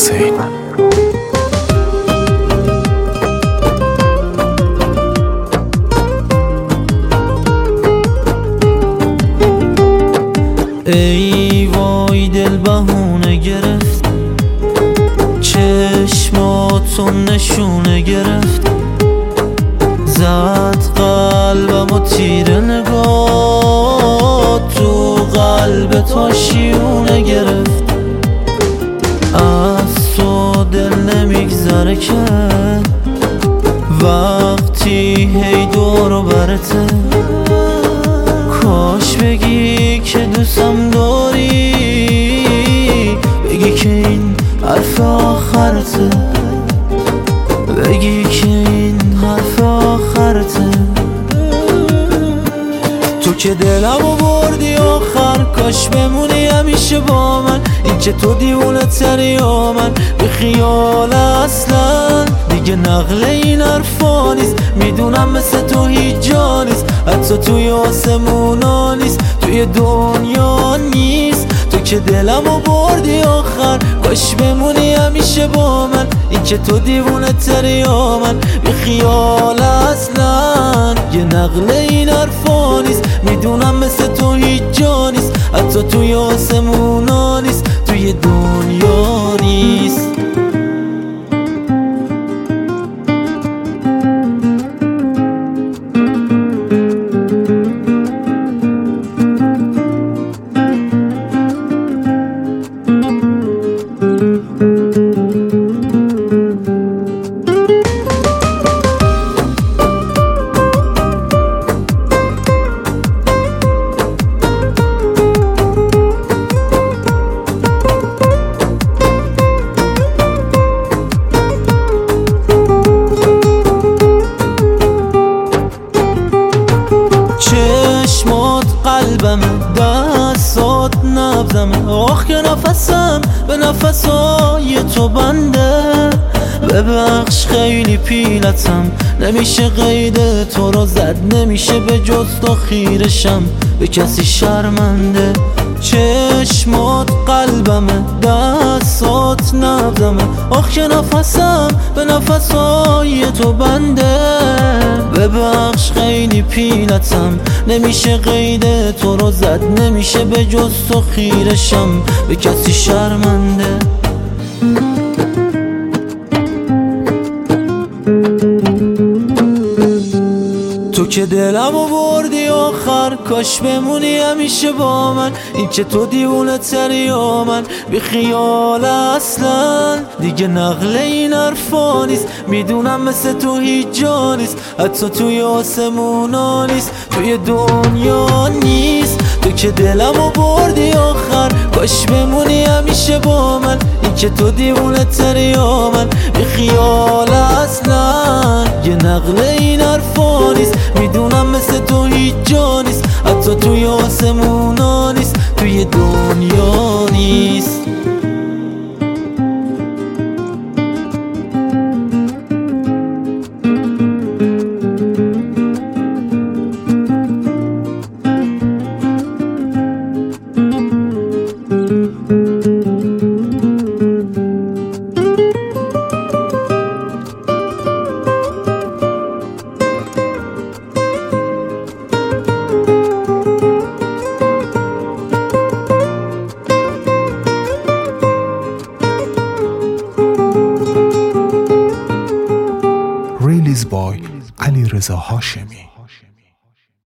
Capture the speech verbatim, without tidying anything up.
حسین. ای وای دل بهونه گرفت، چشماتون نشونه گرفت، زد قلبم و تیر نگاه تو قلب تا شیونه گرفت. از تو دل نمیگذره که وقتی هی دور برته، کاش بگی که دوستم داری، بگی که این حرف آخرته، بگی که این حرف آخرته. تو که دلمو بردی آخر، کاش بمونی همیشه با من، این که تو دیوونه تری یا من بی خیال اصلا. دیگه نقل این حرفا نیست، میدونم مثل تو هیچ جا نیست، حتی توی آسمونا نیست، توی دنیا نیست. تو که دلمو بردی آخر، کاش بمونی همیشه با من، این که تو دیوونه تری یا من بی خیال اصلا. یه نقل این حرفا نیست، میدونم مثل تو هیچ جا نیست، حتی توی آسمونا نیست، توی دنیا نیست. چشمات قلبمه، دستات نبضمه، آخ که نفسم به نفسای تو بنده. ببخش خیلی پیلتم، نمیشه قید تو رو زد، نمیشه به جز تو خیرشم به کسی شرمنده. چشمات قلبمه، دستات نبضمه، آخ که نفسم به نفسای تو بنده. ببخش خیلی پیلتم، نمیشه قید تو رو زد، نمیشه به جز تو خیرشم به کسی شرمنده. تو که دلمو بردی آخر، کاش بمونی همیشه با من، این که تو دیوونه تری یا من بی خیال اصلا. دیگه نقل این حرفا نیست، میدونم مثل تو هیچ جا نیست، حتی توی آسمونا نیست، توی دنیا نیست. تو که دلمو بردی آخر، کاش بمونی همیشه با من، این که تو دیوونه تری یا من بی خیال اصلا. یه نقل این حرفا نیست، میدونم مثل تو هیچ جا نیست، حتی توی آسمونا نیست، توی دنیا نیست. ریلیز بای علیرضا هاشمی.